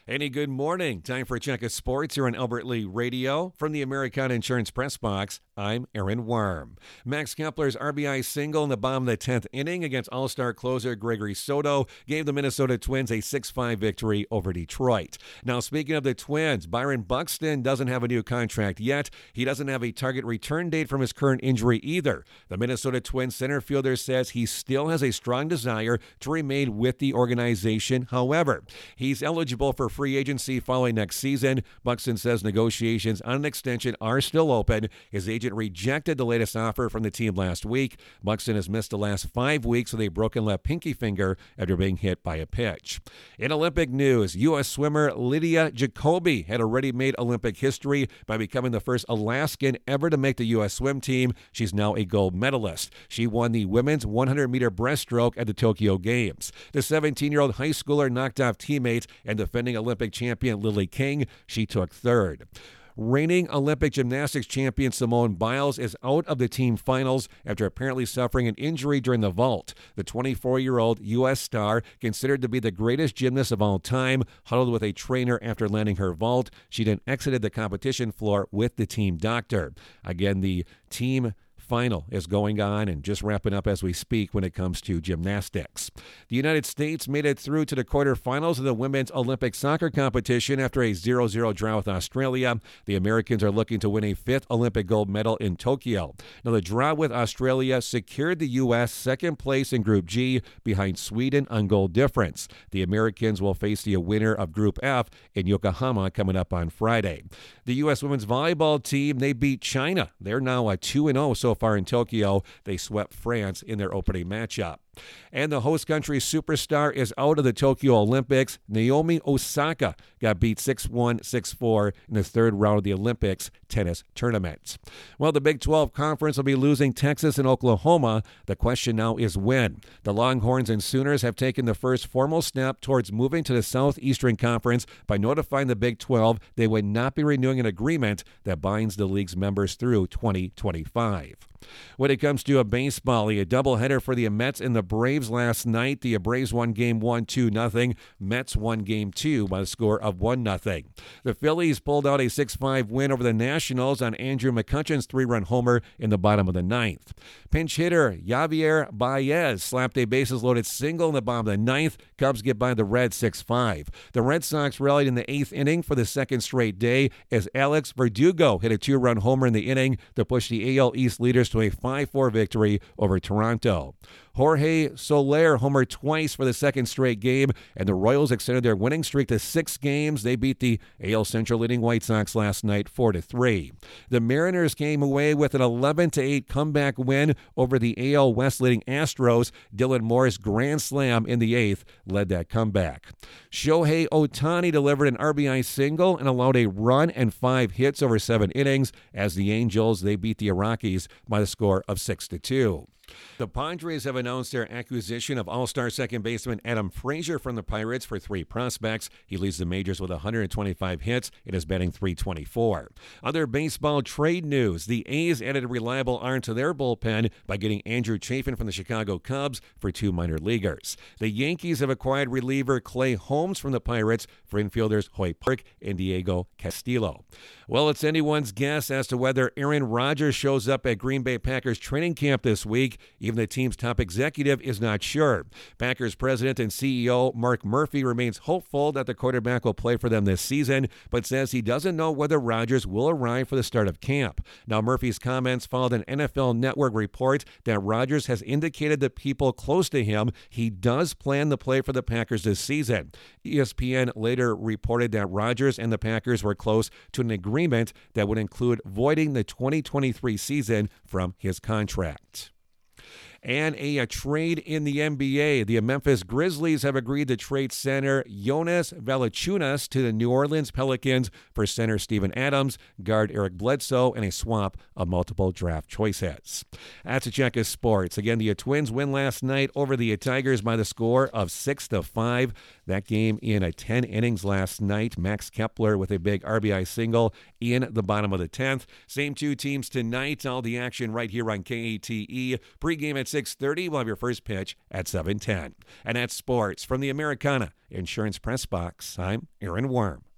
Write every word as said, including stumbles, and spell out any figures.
Any good morning. Time for a check of sports here on Albert Lee Radio. From the Americana Insurance Press Box, I'm Aaron Worm. Max Kepler's R B I single in the bottom of the tenth inning against All-Star closer Gregory Soto gave the Minnesota Twins a six five victory over Detroit. Now, speaking of the Twins, Byron Buxton doesn't have a new contract yet. He doesn't have a target return date from his current injury either. The Minnesota Twins center fielder says he still has a strong desire to remain with the organization. However, he's eligible for free agency following next season. Buxton says negotiations on an extension are still open. His agent rejected the latest offer from the team last week. Buxton has missed the last five weeks with a broken left pinky finger after being hit by a pitch. In Olympic news, U S swimmer Lydia Jacoby had already made Olympic history by becoming the first Alaskan ever to make the U S swim team. She's now a gold medalist. She won the women's one hundred meter breaststroke at the Tokyo Games. The seventeen-year-old high schooler knocked off teammates and defending Olympic champion Lily King. She took third. Reigning Olympic gymnastics champion Simone Biles is out of the team finals after apparently suffering an injury during the vault. The twenty-four-year-old U S star, considered to be the greatest gymnast of all time, huddled with a trainer after landing her vault. She then exited the competition floor with the team doctor. Again, the team final is going on and just wrapping up as we speak when it comes to gymnastics. The United States made it through to the quarterfinals of the women's Olympic soccer competition after a zero zero draw with Australia. The Americans are looking to win a fifth Olympic gold medal in Tokyo. Now, the draw with Australia secured the U S second place in Group G behind Sweden on goal difference. The Americans will face the winner of Group F in Yokohama coming up on Friday. The U S women's volleyball team, they beat China. They're now a two and oh so far in Tokyo. They swept France in their opening matchup. And the host country superstar is out of the Tokyo Olympics. Naomi Osaka got beat six one, six four in the third round of the Olympics tennis tournament. Well, the Big twelve Conference will be losing Texas and Oklahoma. The question now is when. The Longhorns and Sooners have taken the first formal step towards moving to the Southeastern Conference by notifying the Big twelve they would not be renewing an agreement that binds the league's members through twenty twenty-five. When it comes to a baseball, a doubleheader for the Mets and the Braves last night. The Braves won game one, two nothing. Mets won game two by a score of one nothing. The Phillies pulled out a six five win over the Nationals on Andrew McCutchen's three-run homer in the bottom of the ninth. Pinch hitter Javier Baez slapped a bases-loaded single in the bottom of the ninth. Cubs get by the Reds six five. The Red Sox rallied in the eighth inning for the second straight day as Alex Verdugo hit a two-run homer in the inning to push the A L East leaders to a five four victory over Toronto. Jorge Soler homered twice for the second straight game, and the Royals extended their winning streak to six games. They beat the A L Central leading White Sox last night four to three. The Mariners came away with an eleven to eight comeback win over the A L West leading Astros. Dylan Moore's grand slam in the eighth led that comeback. Shohei Ohtani delivered an R B I single and allowed a run and five hits over seven innings as the Angels, they beat the Rockies by the score of six to two. The Padres have announced their acquisition of All-Star second baseman Adam Frazier from the Pirates for three prospects. He leads the majors with one hundred twenty-five hits and is batting three twenty-four. Other baseball trade news. The A's added a reliable arm to their bullpen by getting Andrew Chafin from the Chicago Cubs for two minor leaguers. The Yankees have acquired reliever Clay Holmes from the Pirates for infielders Hoy Park and Diego Castillo. Well, it's anyone's guess as to whether Aaron Rodgers shows up at Green Bay Packers training camp this week. Even the team's top executive is not sure. Packers president and C E O Mark Murphy remains hopeful that the quarterback will play for them this season, but says he doesn't know whether Rodgers will arrive for the start of camp. Now, Murphy's comments followed an N F L Network report that Rodgers has indicated to people close to him he does plan to play for the Packers this season. E S P N later reported that Rodgers and the Packers were close to an agreement that would include voiding the twenty twenty-three season from his contract. And a, a trade in the N B A. The Memphis Grizzlies have agreed to trade center Jonas Valanciunas to the New Orleans Pelicans for center Steven Adams, guard Eric Bledsoe, and a swap of multiple draft choices. That's a check of sports. Again, the Twins win last night over the Tigers by the score of six to five. That game in a ten innings last night. Max Kepler with a big R B I single in the bottom of the tenth. Same two teams tonight. All the action right here on K A T E. Pre-game at six thirty. We'll have your first pitch at seven ten. And that's sports from the Americana Insurance Press Box. I'm Aaron Worm.